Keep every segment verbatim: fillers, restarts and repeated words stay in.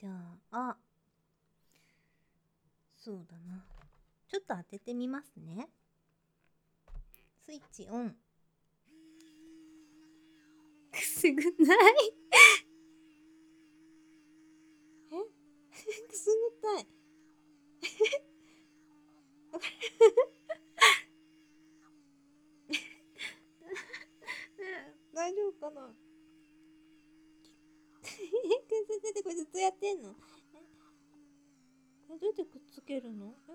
じゃあ、そうだな。ちょっと当ててみますね。スイッチオン。くすぐないえくすぐったい大丈夫かなくすぐってこれずっとやってんのえどうやってくっつけるのえ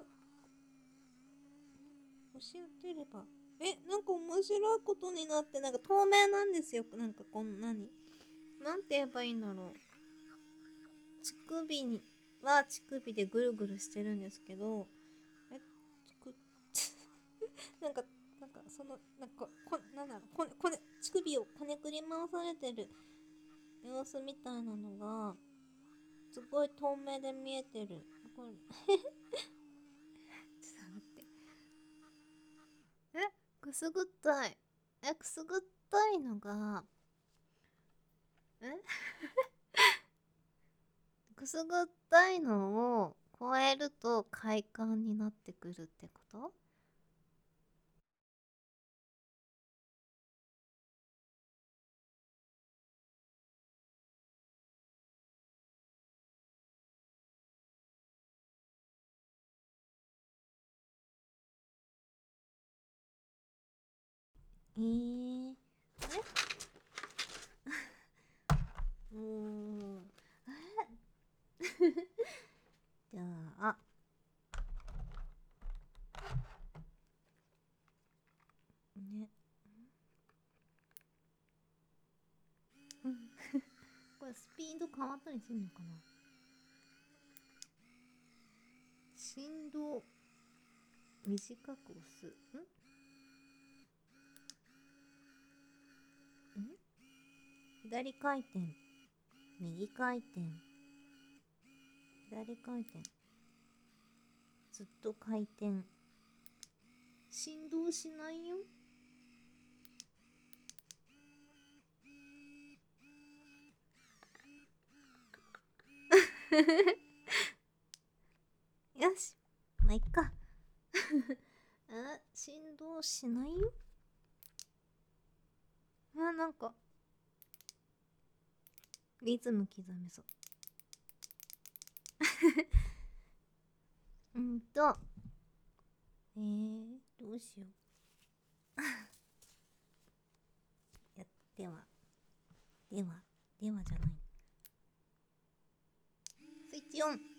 教えてればえなんか面白いことになってなんか透明なんですよなんかこんなになんて言えばいいんだろう乳首には乳首でぐるぐるしてるんですけどえつくなんかなんかそのなんかこなんだろうこねこね乳首をこねくり回されてる様子みたいなのがすごい透明で見えてるこれちょっと待ってえくすぐったいえくすぐったいのがえくすぐったいのを超えると快感になってくるってこと？えー、えうーんじゃあねうんこれスピード変わったりするのかな振動短く押すんん左回転右回転左回転ずっと回転振動しないよよしまあ、いっかあ振動しないよあなんかリズム刻めそううんとえー、どうしようやではではではじゃないスイッチオン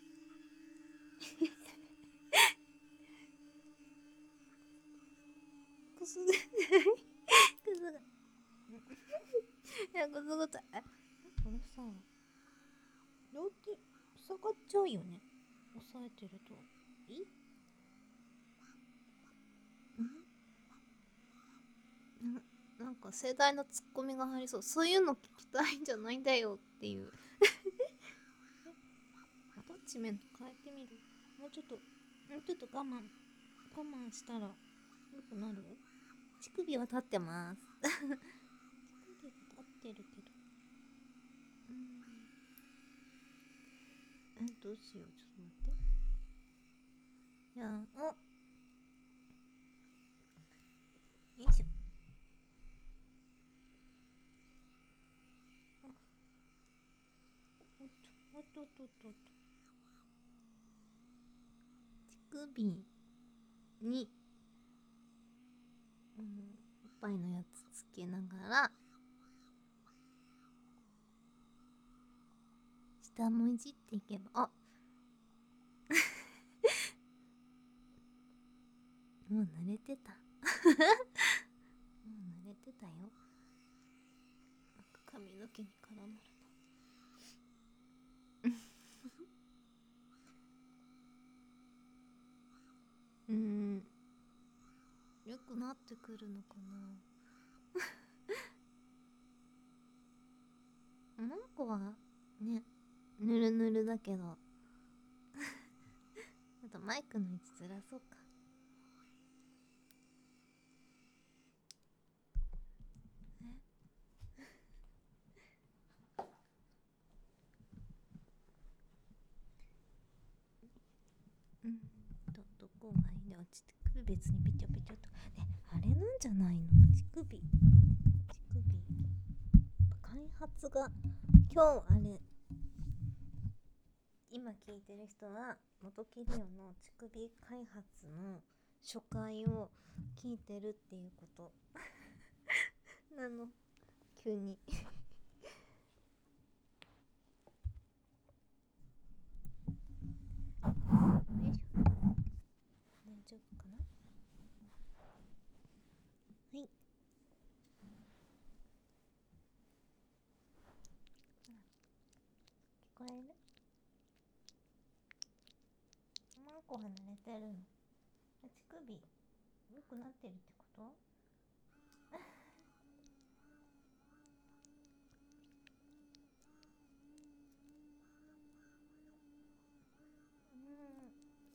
くすぐないくすぐいやくすぐったいえこれさ両手塞がっちゃうよね押さえてるといんななんか盛大なツッコミが入りそうそういうの聞きたいんじゃないんだよっていうアタッチメント変えてみるもうちょっともうちょっと我慢我慢したらよくなる乳首は立ってます乳首は立ってるけどうんえどうしようちょっと待ってじゃあおよいしょおっとおっとおっとおっと乳首に、うん、おっぱいのやつつけながら下もいじっていけばあもう慣れてたもう慣れてたよなんか髪の毛に絡まるうーんよくなってくるのかななんかはねぬるぬるだけどあとマイクの位置ずらそうか首別にピチョピチョとね、あれなんじゃないの、乳首乳首開発が今日あれ今聞いてる人は元キリオの乳首開発の初回を聞いてるっていうことなの、急によいしょ、大丈夫かな。はい、聞こえる？マンコ離れてるの？乳首良くなってるってこと？うん、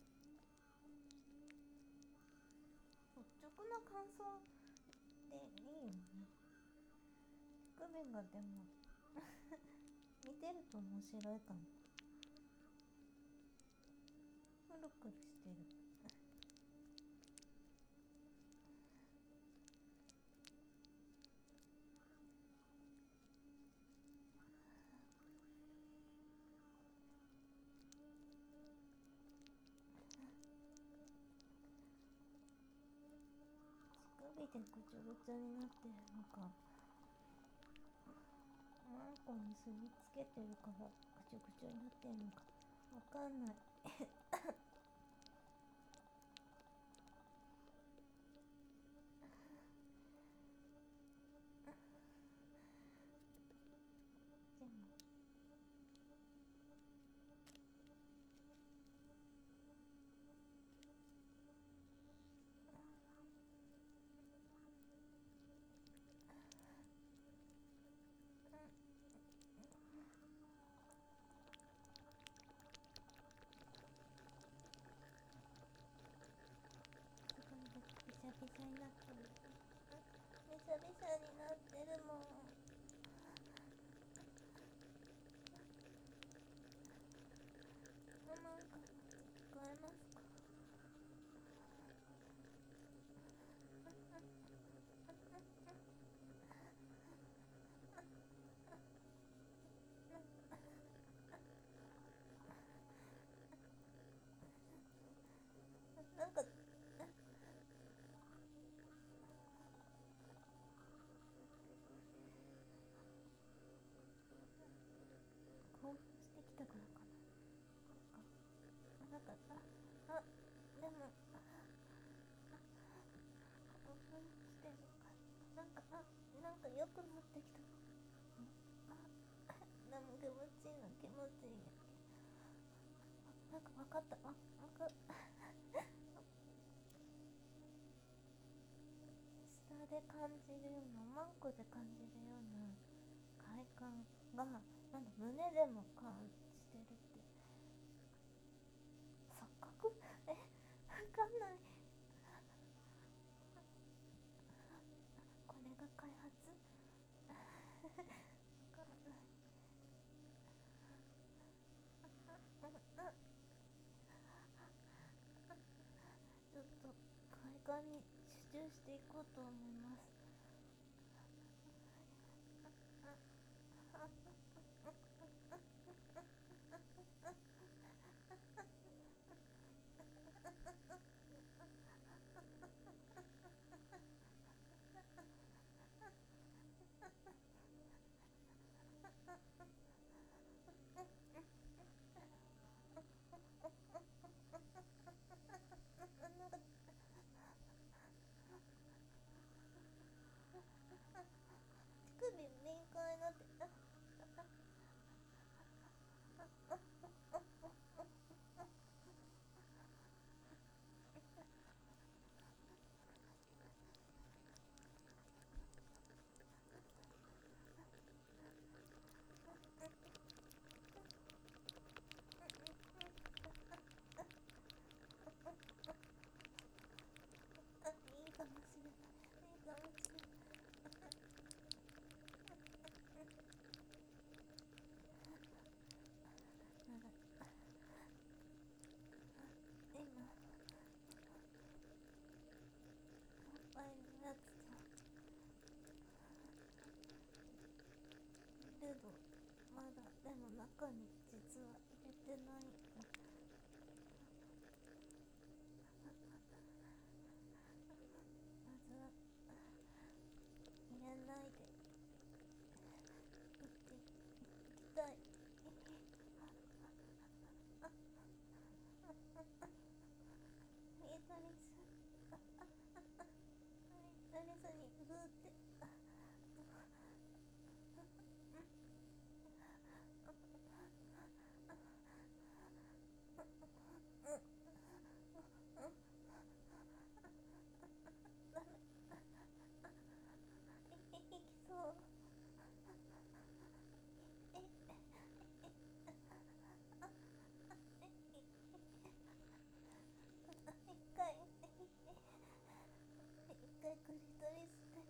率直な感想でいいよね。乳首がでも見てると面白いかも。くるくるしてる。乳首でぐちょぐちょになってるのか、マンコにすりつけてるからぐちょぐちょになってるのかわかんない。でもすごいビシャビシャになってる。ビシャビシャになってるもん。ママが聞こえますか？なんか興奮してきたからかな。なんかああでも興奮してるかなんかあなんか良くなってきた。あでも気持ちいいの気持ちいい。なんか分かった。あわか下で感じるような、マンコで感じるような快感がなんだ胸でも感じてるって。錯覚？え、わかんない。これが開発？わかんない。ちょっと快感に集中していこうと思います。 中に実は入れてない。まずは入れないでいっていきたい。入れたりす入れたりずにグーっていきそう。一回一回クリトリスで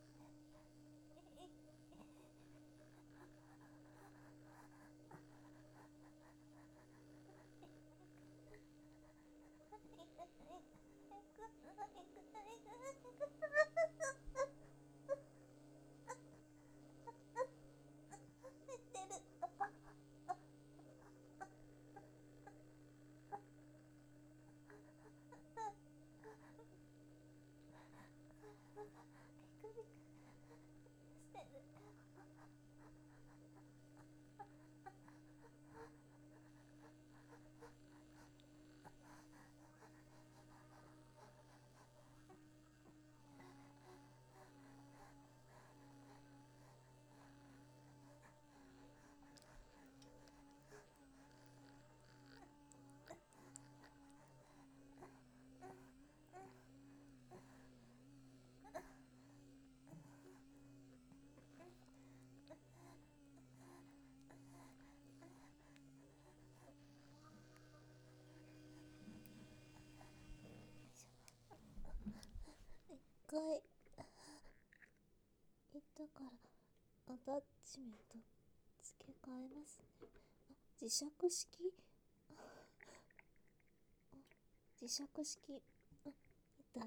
一回行ったからアタッチメント付け替えますね。あ、磁石式磁石式あ、痛い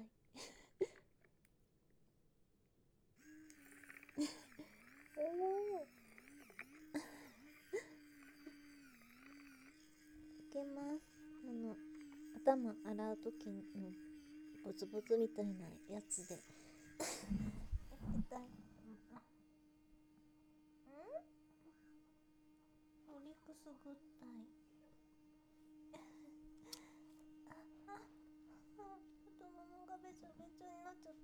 いけます。あの頭洗う時のボツボツみたいなやつで痛い。オリクスグッタイ太ももがべちゃべちゃになっちゃった。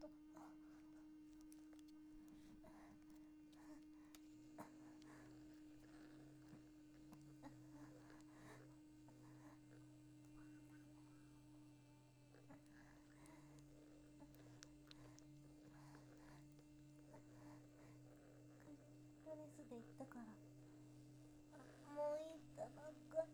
ドレスで行ったからもういいったばっかり。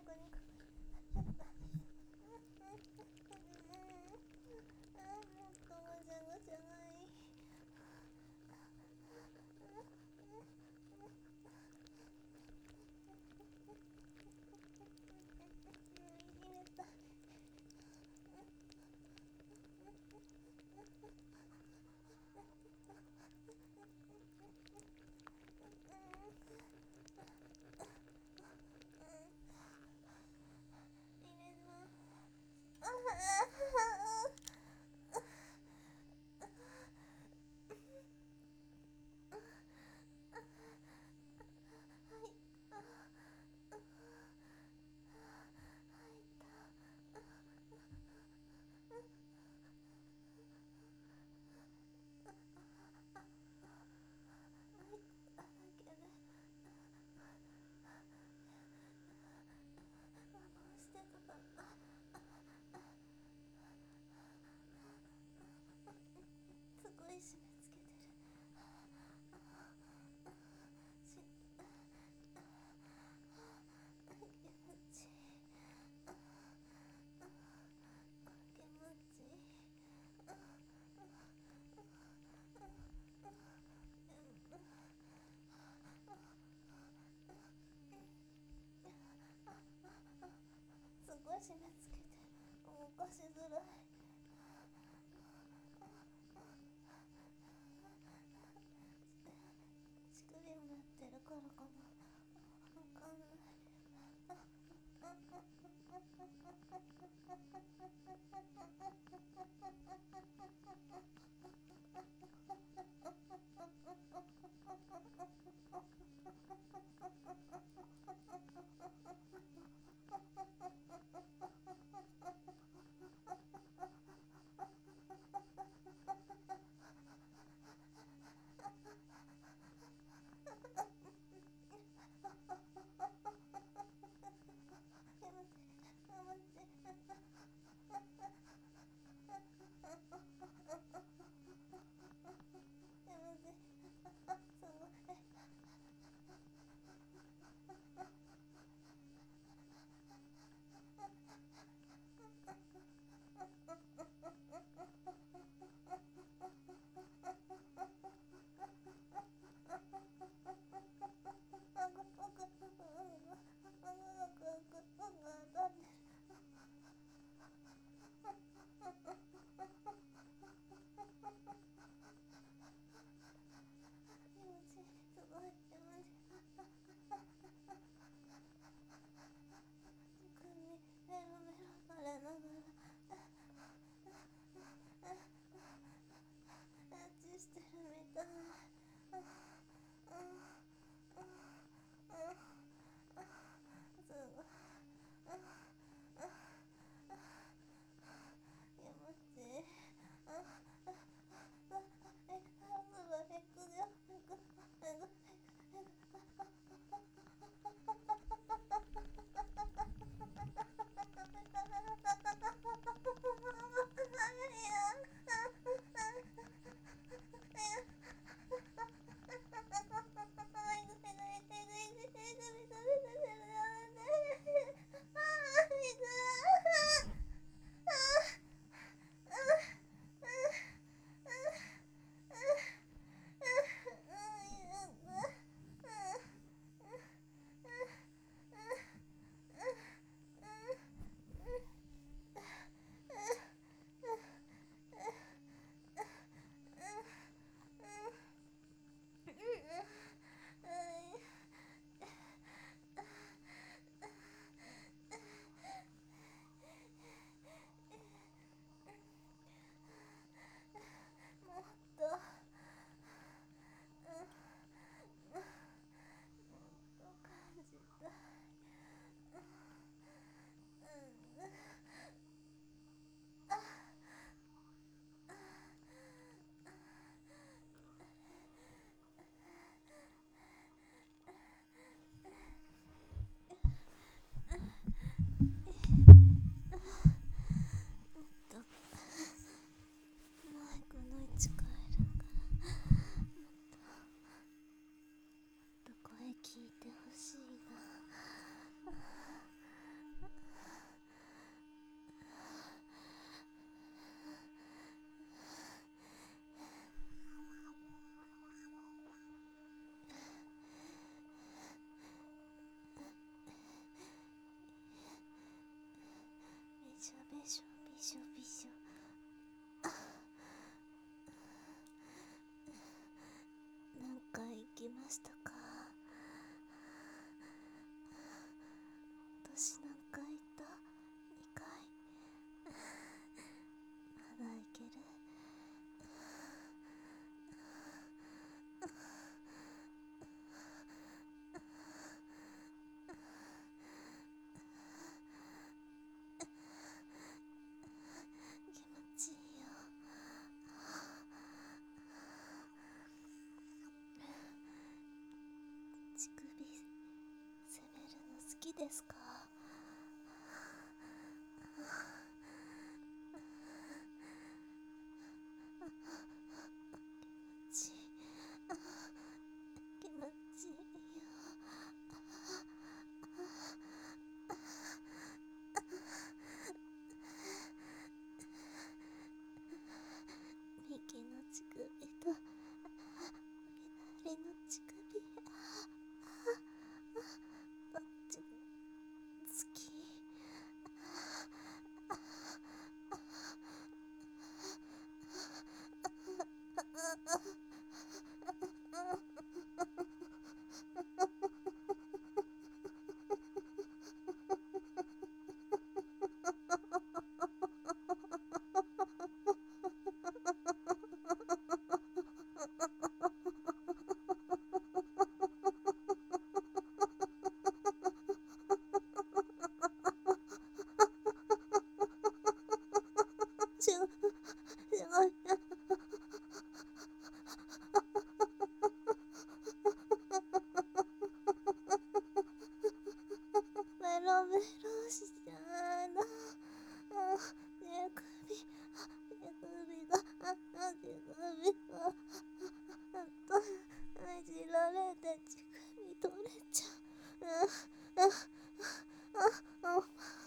くにくくあーもっとぐちゃぐちゃがいい。入れた。すごい締め付けてる。すごい締め付けて動かしづらい。乳首もやってるからかな、わかんない。 いですか？気持ちいいよ。右の乳首と左の乳首、どっちも好き。すごい、すごい。メロメロしちゃうな。手首、手首が、あ、手首が、あと、いじられて乳首取れちゃう。あ、あ、あ、あ、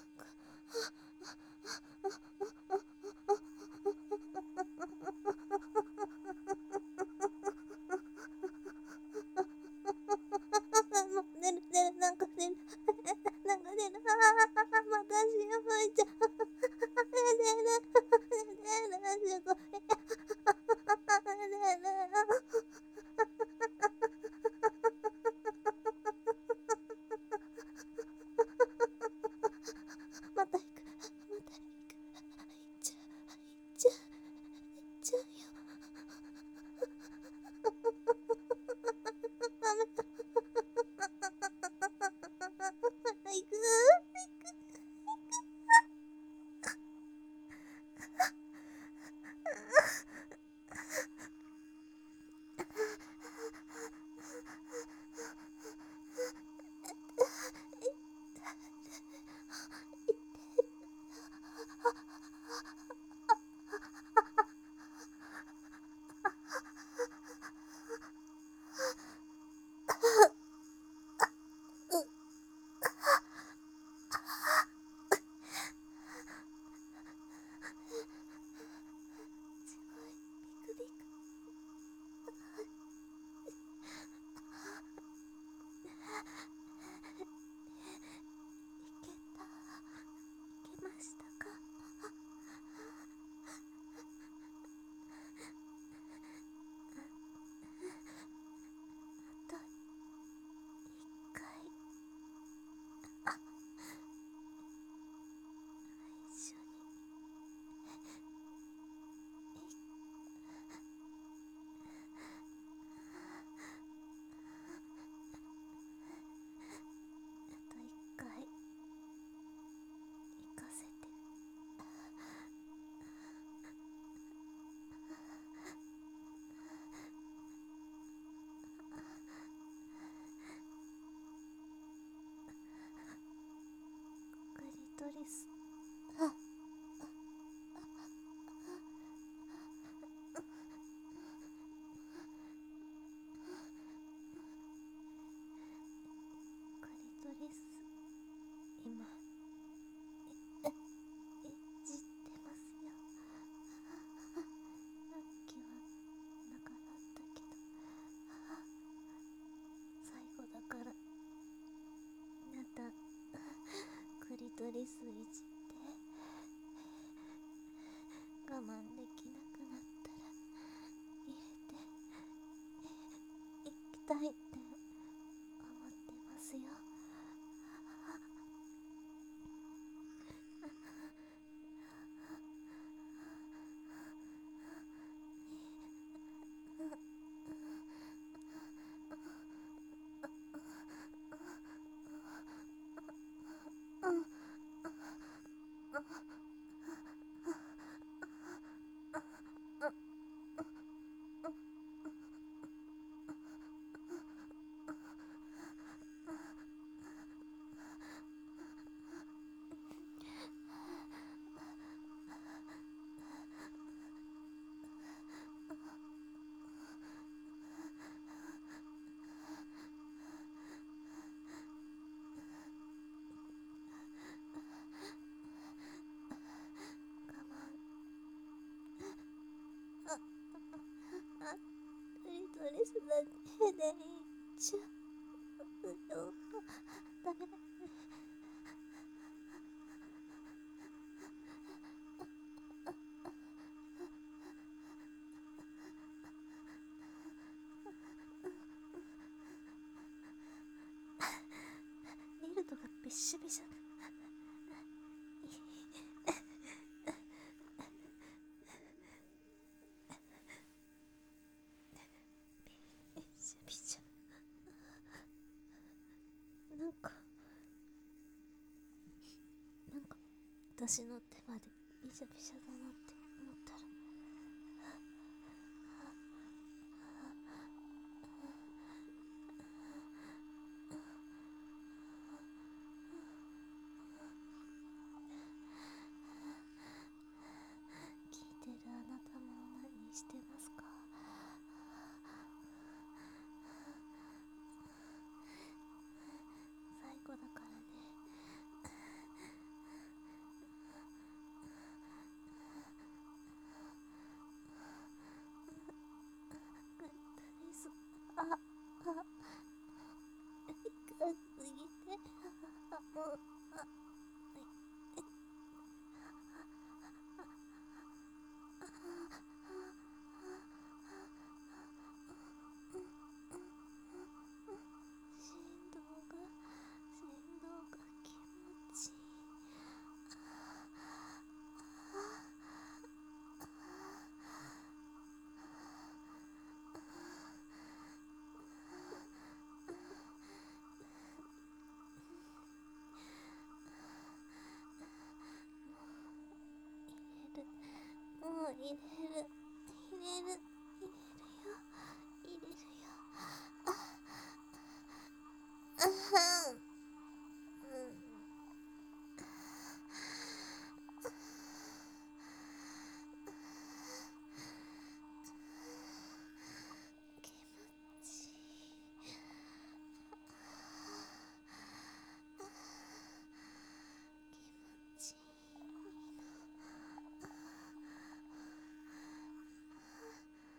出る出る、なんか出る、なんか出る、ああ、また潮吹いちゃう。出る、出る、すごい。出る。また行く、また行く。行っちゃう、行っちゃう、行っちゃうよ。ダメ。行く。トリス、あ、クリトリス、今ええいじってますよ。さっきはなかったけど、最後だからまたクリトリスいじって我慢できなくなったら入れていきたいって思ってますよ。 レスだけでいっちゃうよ。ダメだ。ネイルとかびっしょびしょ。びっしょびしょ。なんかなんか私の手までびしょびしょだなって思ったら、聞いてるあなたも何してますか？最後だからね。グッドです。あ、あ、痛すぎて、あ、もう、あ、振動が、振動が気持ちいい。もう入れる、入れる、入れるよ、入れるよ。あ、あはん、うん、気持ちいい。気持ちいいの。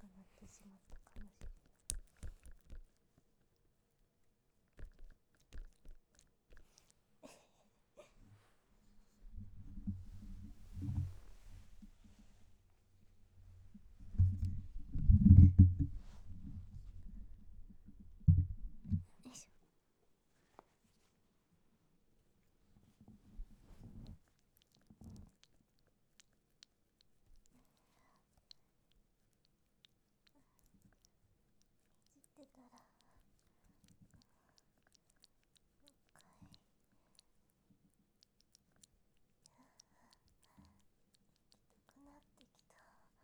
なってしまったかもしれない。よいしょ。いじってたら痛くなってきた。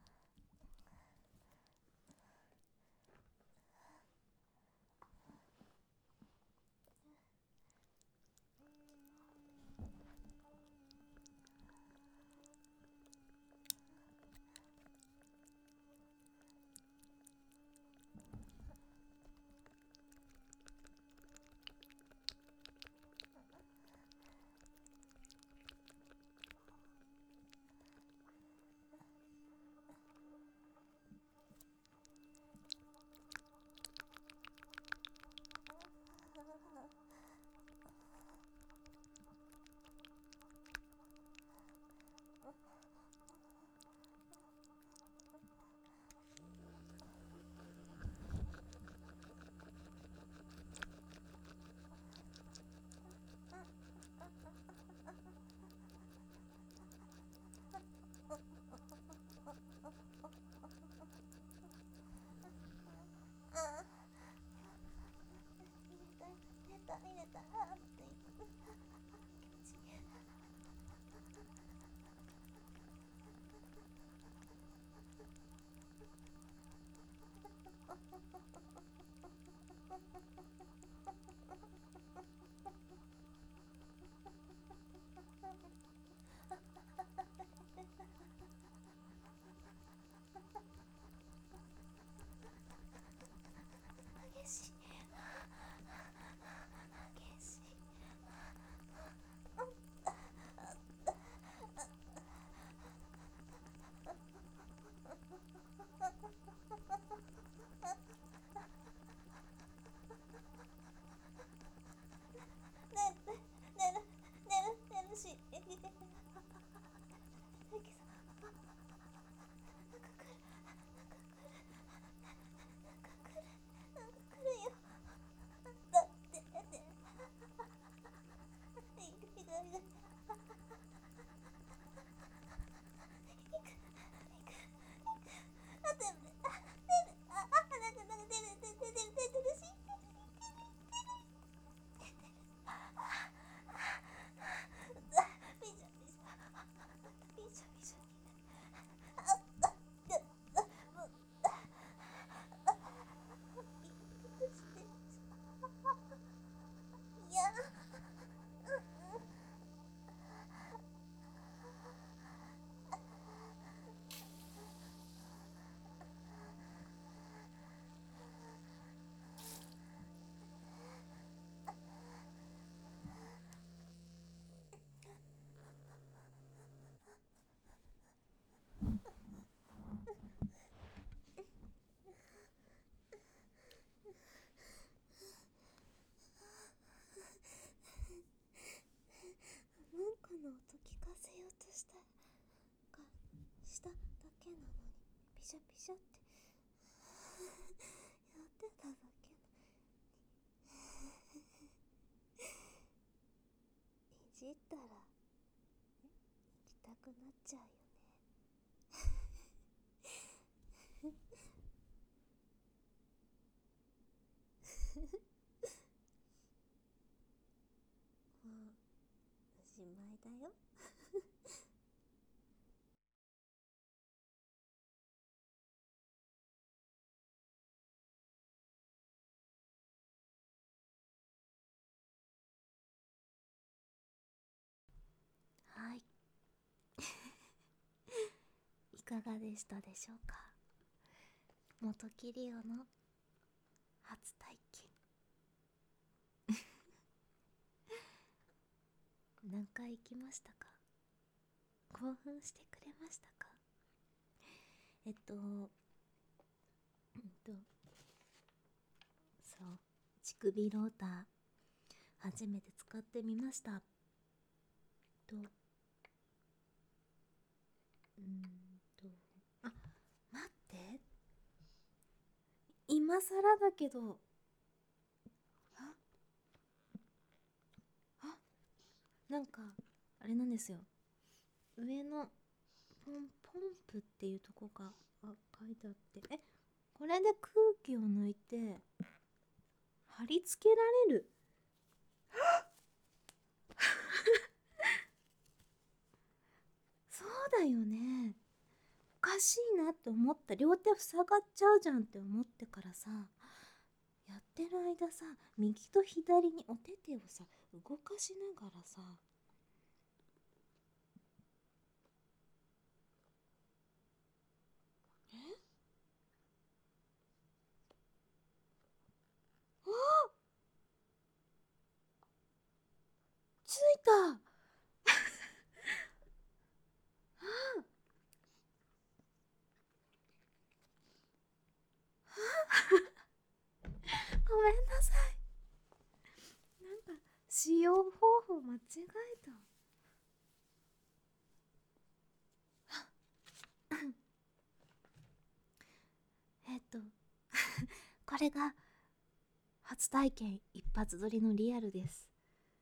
入れた入れたって激しい激しい。なんかの音聞かせようとしたかしただけなのにピシャピシャってやってただけなのにいじったら行きたくなっちゃうよね。もうおしまいだよ。はい。いかがでしたでしょうか。元キリオの初体験。何回行きましたか。興奮してくれましたか。えっと首ローター初めて使ってみました。とうーんとあ、待って、今更だけど、ああなんかあれなんですよ。上のポンポンプっていうとこがあ書いてあって、えこれで空気を抜いて貼り付けられる。そうだよね。おかしいなって思った。両手塞がっちゃうじゃんって思ってからさ、やってる間さ、右と左にお手手をさ動かしながらさ、えあ、ついた。ごめんなさい。なんか使用方法間違えた。えっとこれが初体験一発撮りのリアルです。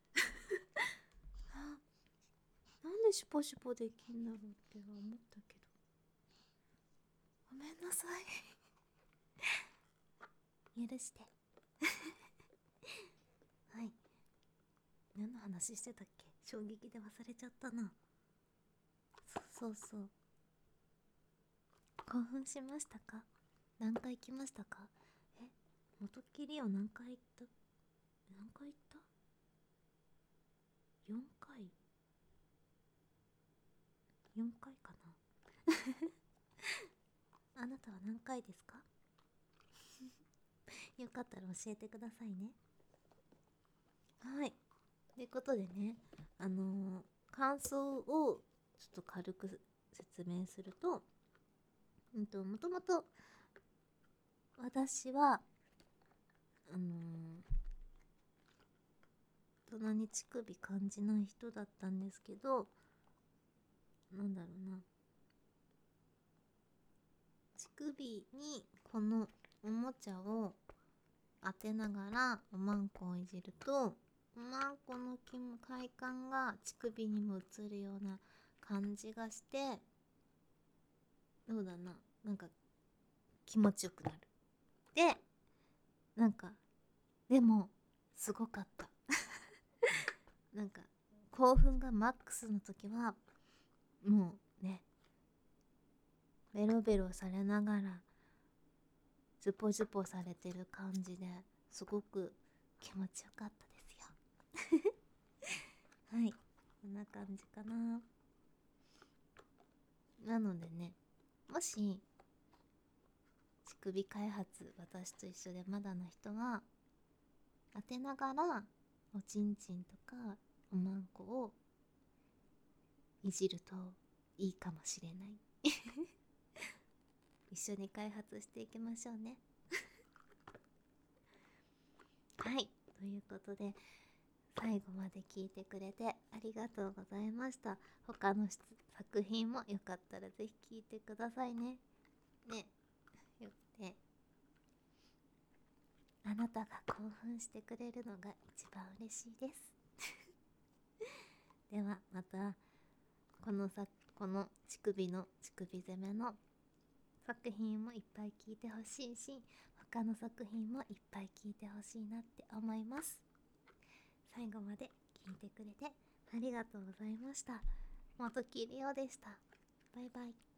あ、なんでシュポシュポできんだろうって思ったけど、ごめんなさい。許して。はい、何の話してたっけ。衝撃で忘れちゃったな。そうそうそう、興奮しましたか。何回来ましたか。え、元切りを何回行った、何回行った ?よん 回 ?よん 回かな。あなたは何回ですか。よかったら教えてくださいね。はい。ということでね、あのー感想をちょっと軽く説明すると、うんと、もともと私は、あのーそんなに乳首感じない人だったんですけど、なんだろうな、乳首にこのおもちゃを当てながらおまんこをいじると、おまんこの気も快感が乳首にも移るような感じがして、どうだな、なんか気持ちよくなる。で、なんかでもすごかった。なんか興奮がマックスの時はもうね、ベロベロされながらズポズポされてる感じですごく気持ちよかったですよ。はい、こんな感じかな。なのでね、もし乳首開発私と一緒でまだの人は、当てながらおちんちんとかおまんこをいじるといいかもしれない。一緒に開発していきましょうね。はい、ということで最後まで聞いてくれてありがとうございました。他の作品もよかったらぜひ聞いてくださいね。ね、よってあなたが興奮してくれるのが一番嬉しいです。ではまたこのさこの乳首の乳首攻めの作品もいっぱい聞いてほしいし、他の作品もいっぱい聞いてほしいなって思います。最後まで聞いてくれてありがとうございました。元木りおでした。バイバイ。